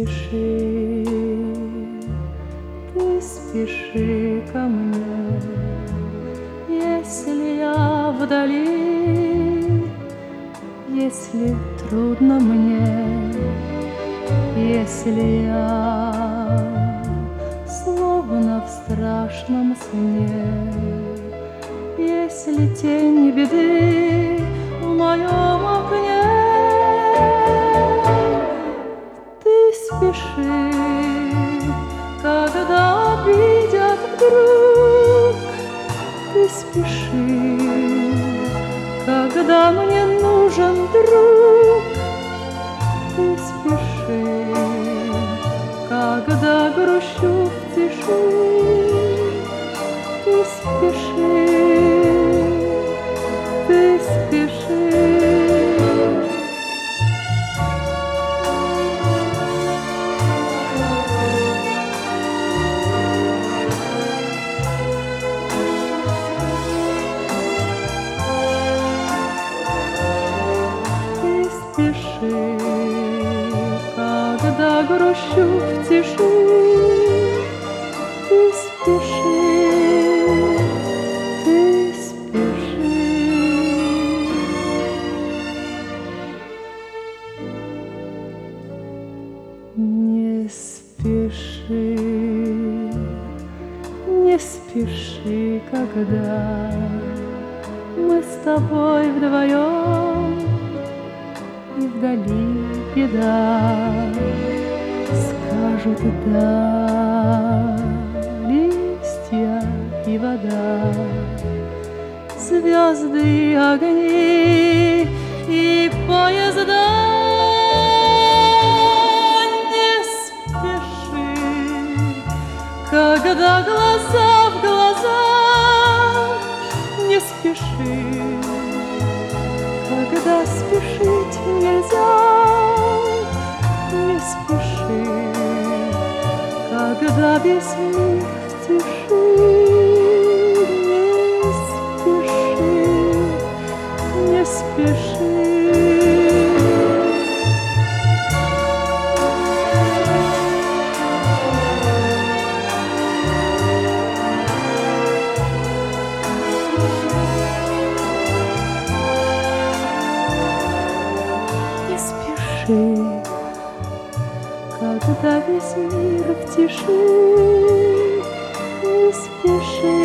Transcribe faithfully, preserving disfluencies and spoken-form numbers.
спеши, ты спеши ко мне, если я вдали, если трудно мне, если я словно в страшном сне, если тень беды в моем окне. Ты спеши, когда обидят вдруг, ты спеши, когда мне нужен друг, ты спеши, когда грущу в тиши, ты спеши, ты спеши. Спеши, когда грущу в тиши, ты спеши, ты спеши. Не спеши, не спеши, когда мы с тобой вдвоем, и вдали беда, скажут да, листья и вода, звезды и огни и поезда. Не спеши, когда глаза в глаза, не спеши, когда спешить нельзя, не спеши, когда весь мир в тиши, не спеши, не спеши. Когда весь мир в тиши, не спеши.